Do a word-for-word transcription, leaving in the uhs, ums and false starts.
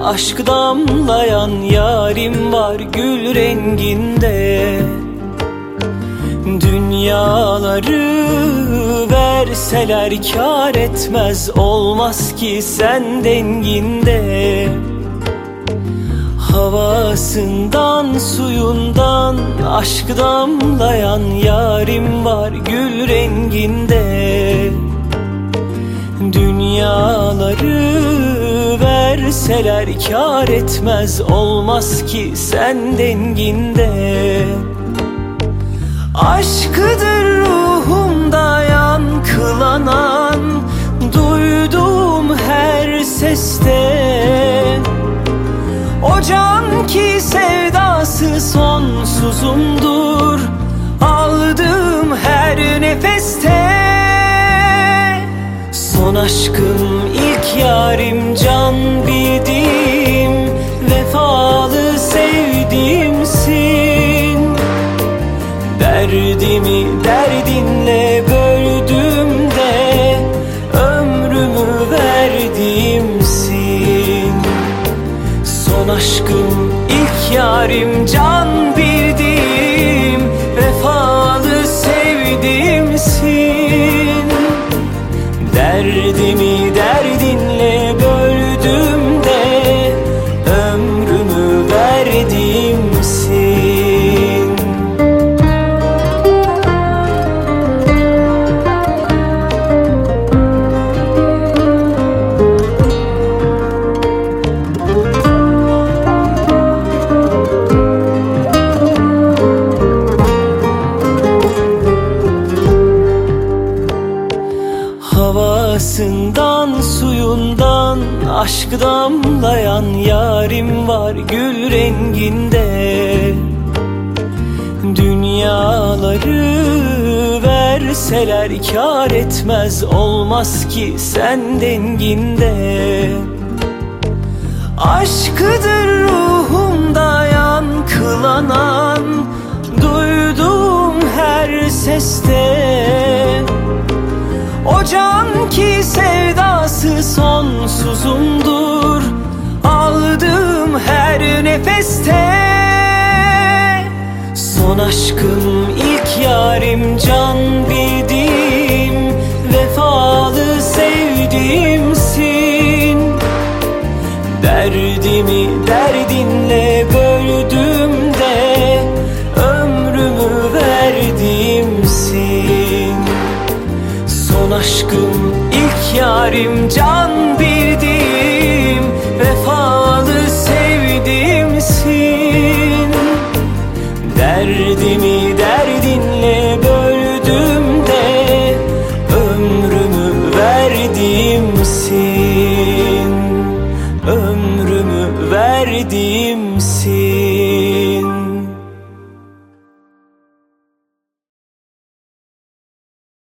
aşk damlayan yarim var gül renginde. Dünyaları verseler kâr etmez, olmaz ki sen denginde. Havasından suyundan aşk damlayan yarim var gül renginde. Dünyaları verseler kâr etmez, olmaz ki sen denginde. Aşkıdır ruhumda yankılanan, duyduğum her seste. O can ki sevdası sonsuzumdur, aldığım her nefeste. Son aşkım, ilk yarim, can bildiğim, vefalı sevdiğimsin. Derdimi derdinle böldüm de ömrümü verdiğimsin. Son aşkım, ilk yarim, can bildiğim, vefalı sevdiğimsin. Derdimi derdinle böldüm de ömrümü verdiğimsin. Havasından suyundan aşk damlayan yarim var gül renginde. Dünyaları verseler kâr etmez, olmaz ki sen denginde. Aşkıdır ruhumda yankılanan, duyduğum her seste. O can ki sevdası sonsuzumdur, aldığım her nefeste. Son aşkım, ilk yarim, can bildiğim, vefalı sevdiğimsin. Derdimi derdinle böldüm de ömrümü verdiğimsin. Son aşkım, ilk yarim, can bildiğim, vefalı sevdiğimsin. Derdimi derdinle böldüm de ömrümü verdiğimsin. Ömrümü verdiğimsin.